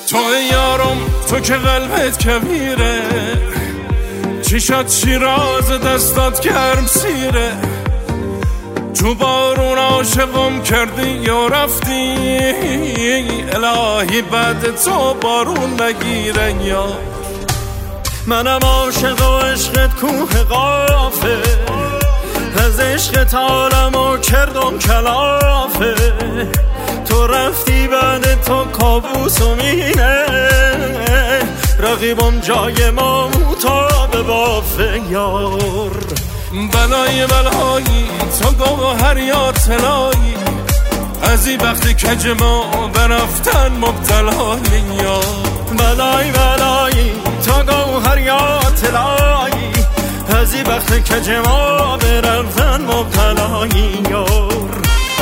تو یارم تو که قلبت کبیره، چشات شیراز دستات گرم سیره، تو بارون عاشقم کردی یا رفتی، الهی بعد تو بارون نگیره یا. منم عاشق و عشقت کوه قافه، از عشقت عالمو کردم کلافه، تو رفتی بعد تو کابوس و مینه، رقیبم جای ما موتا بافه یار. بلای بلایی تو گوهر یا طلایی، از این وقتی کج ما برفتن مبتلایی یا. بلای بلایی تو گوهر یا طلایی، از این وقتی کج ما برفتن مبتلایی یار.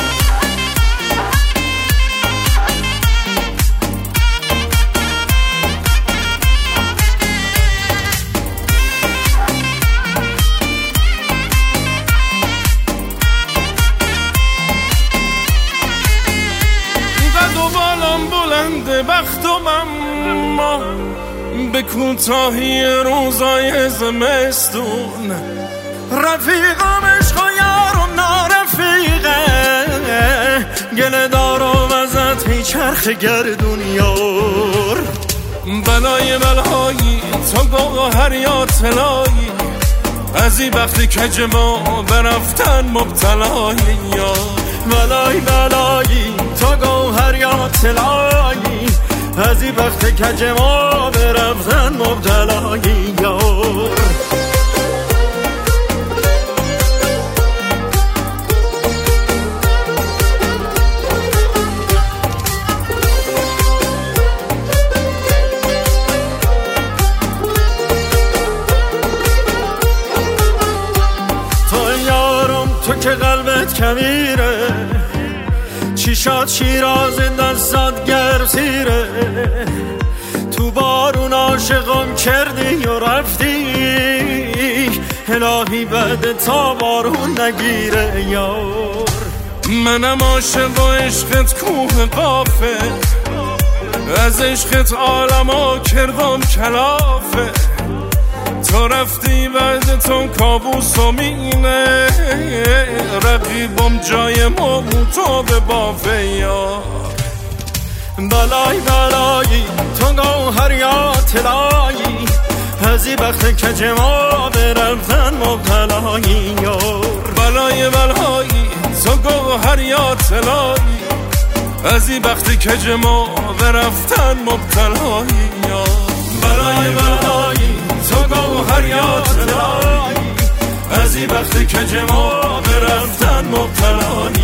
بلند بختم اما به کوتاهی روزای زمستون، رفیقم عشق و یارم نارفیقه، گله دارم ازت میچرخ گردون یار. بلای بلایی تو گوهر یا طلایی، از این وقتی کج ما برفتن مبتلایی یا. بلای بلایی تو گوهر یا طلایی، از این وقت کج ما برفتن مبتلایی یار. تو یارم تو که قلبت کبیره، چشات شیراز دستات گرم سیره، تو بارون عاشقم کردی و رفتی، الهی بعد تا بارون نگیره یار. منم عاشق و عشقت کوه قافه، از عشقت عالمو کردم کلافه، تو رفتی بعد تو کابوس و مینه، رقیبم جای ما موتا به بافه یا. بلای بلایی تو گوهر یا طلایی، از این وقت کج ما برفتن مبتلایی یار. بلای بلایی تو گوهر یا طلایی، از این وقت کج ما برفتن مبتلایی یار. بلای بلایی تو گوهر یا طلایی، از این وقت کج ما برفتن مبتلایی